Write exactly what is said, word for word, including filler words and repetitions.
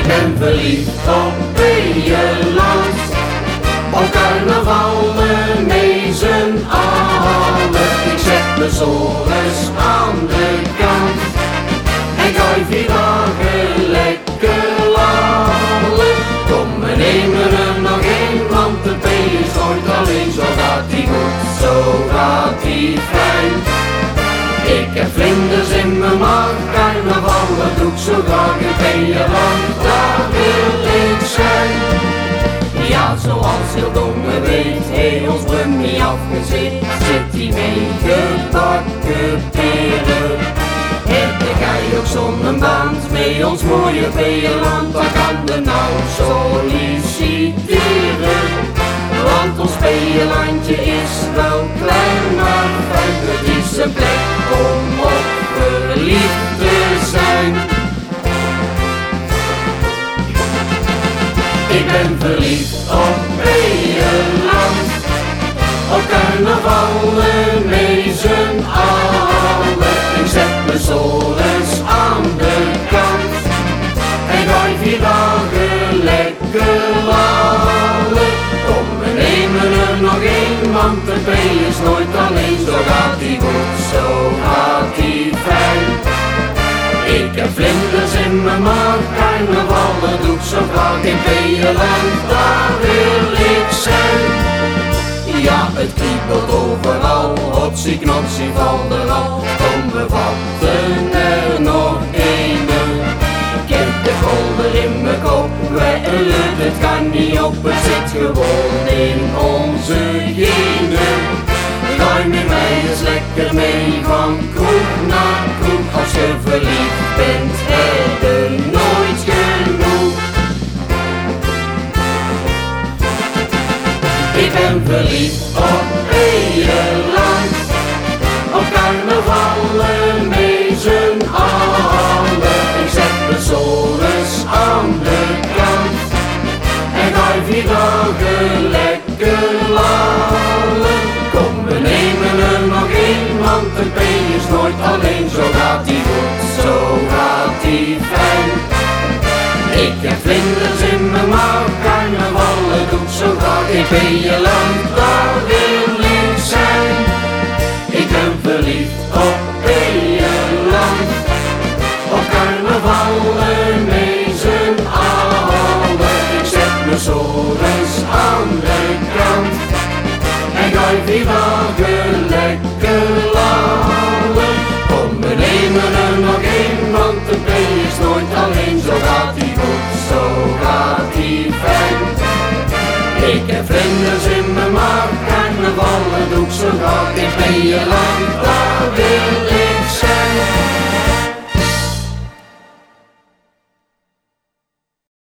Ik ben verliefd op Beierland, op carnaval met z'n allen. Ik zet mijn zorens aan de kant en gooi vier dagen lekker lallen. Kom, we nemen er nog één, want de P is nooit alleen. Zo gaat die goed, zo gaat die fijn. Ik heb vlinders in mijn maag, carnaval, dat doe ik zo graag in Beierland, daar wil ik zijn. Ja, zoals heel Dongen weet, heel ons Brummie afgezet, zit hij mee gebakken peren. En dan ga je ook zonder band mee ons mooie Beierland, daar kan de nou solliciteren. Want ons Beierlandje is wel klein, maar fijn, het is een plek om op verliefd te zijn. Ik ben verliefd op Beierland, op carnaval met z'n allen. Ik zet mijn zorens aan de kant en gooi vier dagen lekker lallen. Kom, we nemen er nog één, want de P is nooit alleen. Zo gaat die goed, zo gaat die fijn. Ik heb vlinders in mijn maag, carnaval, dat doe ik zo graag in Beierland, daar wil ik zijn. Ja, het kriebelt overal, hotsie knotsie valt er al. Kom, we vatten er nog ene. Ik heb de golder in mijn kop, wij het, het kan niet op, het zit gewoon in onze genen. Gooi met mij eens lekker mee van kroeg naar kroeg. Als je verliefd bent, heb je nooit genoeg. Ik ben verliefd op Beierland, op carnaval met z'n allen. Ik zet mijn zorens aan de kant en gooi vier dagen lekker lallen. Kom, we nemen er nog één, want de P is nooit alleen. Zo gaat die goed, zo gaat die fijn. Ik heb vlinders in mijn maag, carnaval, dat doe ik zo graag in Beierland, daar wil ik zijn. Ik ben verliefd op Beierland, op carnaval met z'n allen. Ik zet mijn zorens aan de kant en gooi vier dagen lekker lallen. Kom, we nemen er nog één, want de P is nooit alleen. Zo gaat die goed, zo gaat die fijn. Ik heb vlinders in mijn maag, carnaval, dat doe ik zo graag in Beierland, daar wil